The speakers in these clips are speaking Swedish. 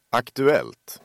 Aktuellt.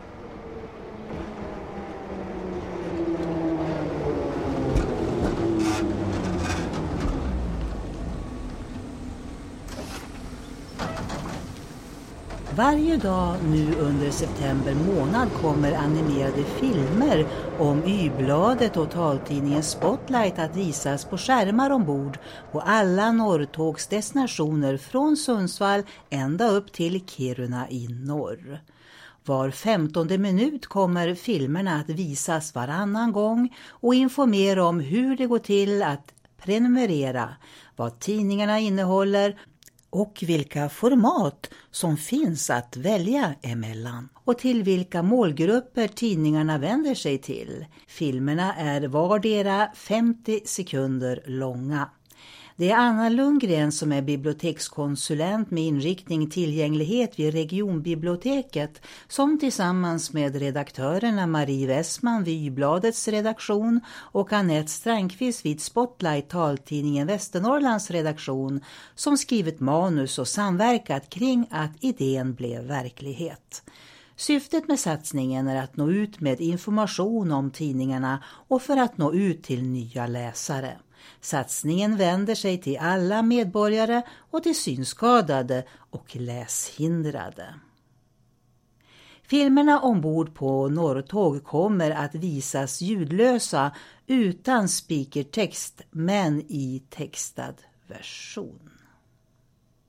Varje dag nu under september månad kommer animerade filmer om Y-bladet och taltidningen Spotlight att visas på skärmar ombord på alla Norrtågs destinationer från Sundsvall ända upp till Kiruna i norr. Var 15:e minut kommer filmerna att visas varannan gång och informera om hur det går till att prenumerera, vad tidningarna innehåller och vilka format som finns att välja emellan och till vilka målgrupper tidningarna vänder sig till. Filmerna är vardera 50 sekunder långa. Det är Anna Lundgren som är bibliotekskonsulent med inriktning tillgänglighet vid regionbiblioteket som tillsammans med redaktörerna Marie Westman vid Y-bladets redaktion och Anette Strandqvist vid Spotlight taltidningen Västernorrlands redaktion som skrivit manus och samverkat kring att idén blev verklighet. Syftet med satsningen är att nå ut med information om tidningarna och för att nå ut till nya läsare. Satsningen vänder sig till alla medborgare och till synskadade och läshindrade. Filmerna ombord på Norrtåg kommer att visas ljudlösa utan speakertext men i textad version.